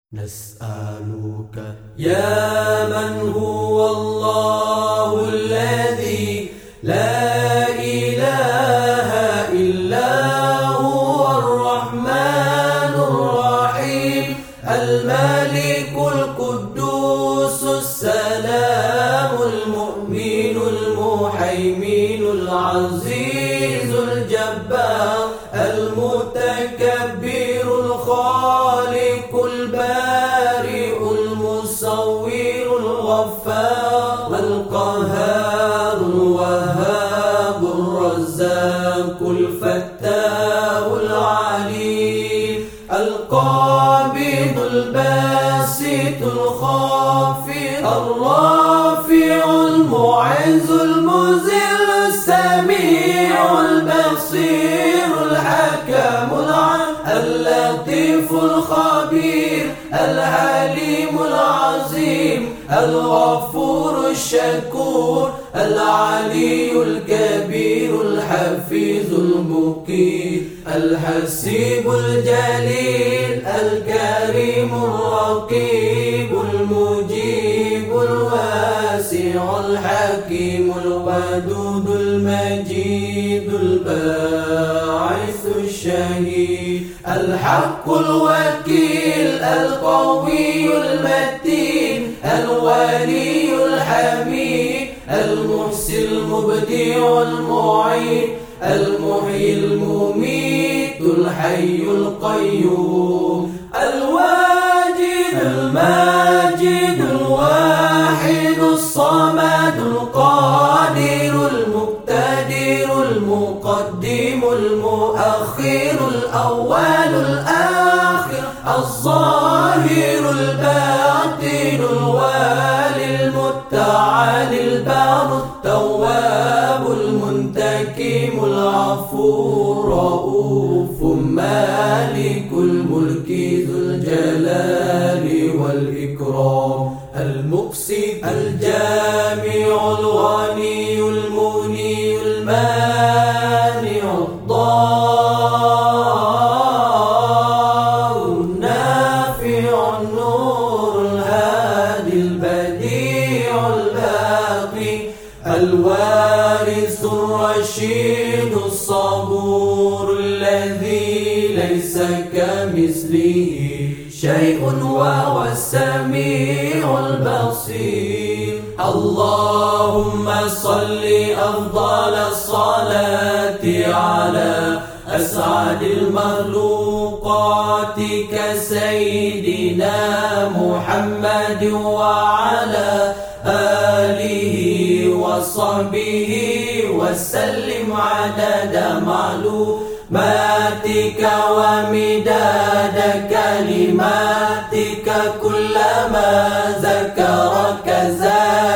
نسألك يا من هو الله الذي لا إله إلا هو الرحمن الرحيم الملك القدوس السلام المؤمن المهيمن العزيز الجبار المتكبر الخالق البارئ المصور الغفار القهار الوهاب الرزاق الفتاح العليم القابض الباسط الخافض الرافع المعز المذل السميع البصير الحكم اللطيف الخبير الحليم العظيم الغفور الشكور العلي الكبير الحفيظ المقيت الحسيب الجليل الكريم الرقيب المجيب الواسع الحكيم الودود المجيد الباعث الشهيد الحق الوكيل القوي المتين الولي الحميد المحسن المبدع المعيد المحيي المميت الحي القيوم الواجد الماجد الواحد الصمد القادر المقتدر المقدم المؤخر الأول الآخر الظاهر الباطن الوالي المتعالي البار التواب المنتقم العفو الرؤوف مالك الملك ذو الجلال والإكرام المقسط الجامع الغني المغني المانع الضار النافع النور الهادي البديع الباقي الوارث الرشيد الصبور الذي ليس كمثله شيء وهو السميع البصير اللهم صل أفضل الصلاة على أسعد المخلوقات كسيدنا محمد وعلى آله وصحبه وسلم عدد معلوماتك ومداد كلماتك كلما ذكرك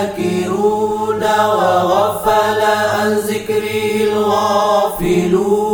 ذاكرون وغفل عن ذكره الغافلون